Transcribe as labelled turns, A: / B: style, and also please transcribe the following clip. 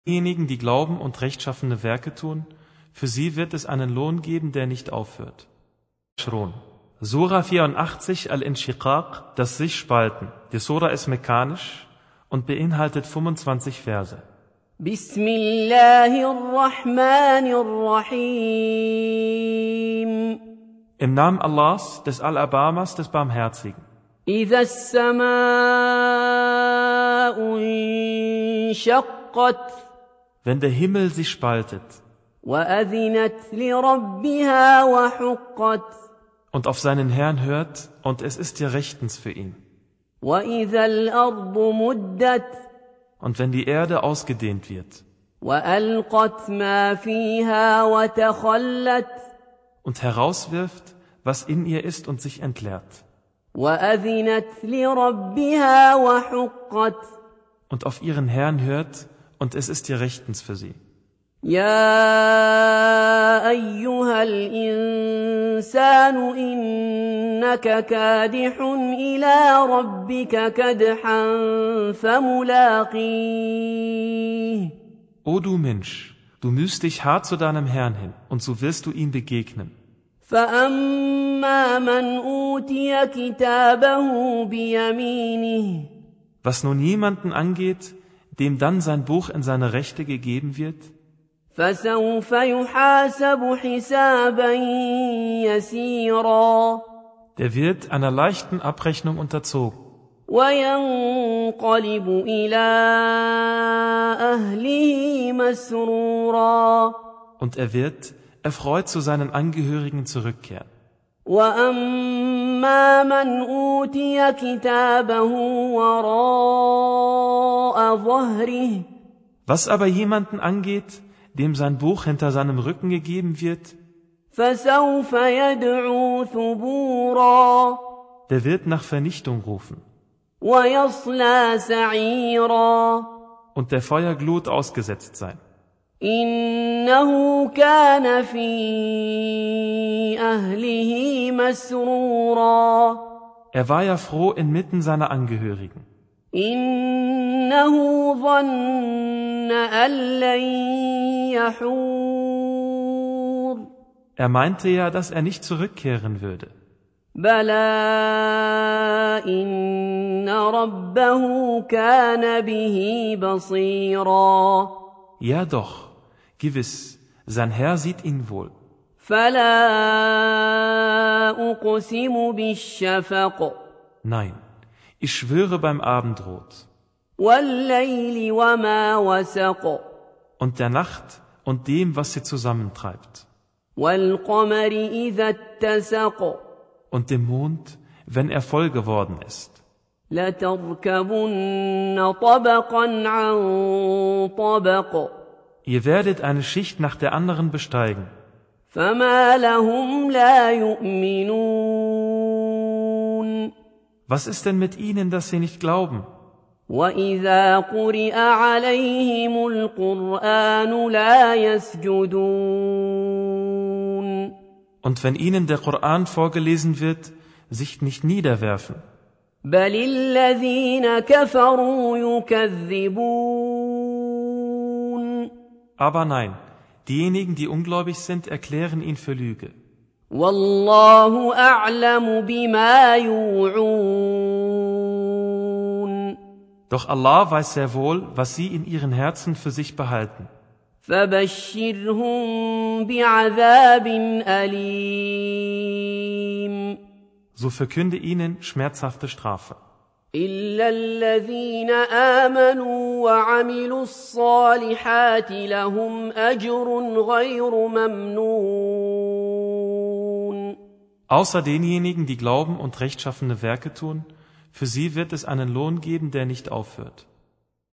A: Diejenigen, die glauben und rechtschaffene Werke tun, für sie wird es einen Lohn geben, der nicht aufhört. Sura 84 Al-Inshiqaq, das sich spalten. Die Sura ist mekanisch und beinhaltet 25 Verse.
B: Bismillahirrahmanirrahim.
A: Im Namen Allahs, des Al-Abamas, des Barmherzigen.
B: إذا السماء انشقت
A: Wenn der Himmel sich spaltet
B: وأذنت لربها وحقت
A: und auf seinen Herrn hört, und es ist ja rechtens für ihn.
B: وإذا الأرض مدت
A: Und wenn die Erde ausgedehnt wird
B: وألقت ما فيها وتخلت
A: und herauswirft, was in ihr ist und sich entleert.
B: وأذنت لربها وحقت
A: Und auf ihren Herrn hört, und es ist ja rechtens für sie.
B: يا أيها الإنسان إنك كادح إلى ربك كدحا فملاقيه.
A: O du Mensch, du mühst dich hart zu deinem Herrn hin, und so wirst du ihm begegnen.
B: فأما من أوتي كتابه بيمينه
A: Was nun jemanden angeht, dem dann sein Buch in seine Rechte gegeben wird,
B: فسوف يحاسب حسابا يسيرا
A: der wird einer leichten Abrechnung unterzogen
B: وينقلب إلى أهله مسرورا
A: und er wird erfreut zu seinen Angehörigen zurückkehren.
B: وأما من أوتي كتابه وراء ظهره
A: Was aber jemanden angeht, dem sein Buch hinter seinem Rücken gegeben wird,
B: فسوف يدعو ثبورا
A: der wird nach Vernichtung rufen
B: ويصلى سعيرا
A: und der Feuerglut ausgesetzt sein.
B: إنه كان في أهله مسرورا
A: Er war ja froh inmitten seiner Angehörigen.
B: إنه ظن أن لن يحور
A: Er meinte ja, dass er nicht zurückkehren würde.
B: بلى إن ربه كان به بصيرا
A: Ja doch, gewiss, sein Herr sieht ihn wohl.
B: فلا أقسم بالشفق
A: Nein, ich schwöre beim Abendrot
B: والليل وما وسق
A: und der Nacht und dem, was sie zusammentreibt,
B: والقمر إذا اتسق
A: und dem Mond, wenn er voll geworden ist.
B: لتركبن طبقا عن طبق
A: Ihr werdet eine Schicht nach der anderen besteigen.
B: فما لهم لا يؤمنون
A: Was ist denn mit ihnen, dass sie nicht glauben?
B: وإذا قرئ عليهم القرآن لا يسجدون
A: Und wenn ihnen der Koran vorgelesen wird, sich nicht niederwerfen.
B: بل الذين كفروا يكذبون
A: Aber nein, diejenigen, die ungläubig sind, erklären ihn für Lüge.
B: والله أعلم بما يوعون
A: Doch Allah weiß sehr wohl, was sie in ihren Herzen für sich behalten.
B: فبشرهم بعذاب أليم
A: So verkünde ihnen schmerzhafte Strafe.
B: إلا الذين آمنوا وعملوا الصالحات لهم أجر غير ممنون
A: Außer denjenigen, die glauben und rechtschaffene Werke tun, für sie wird es einen Lohn geben, der nicht aufhört.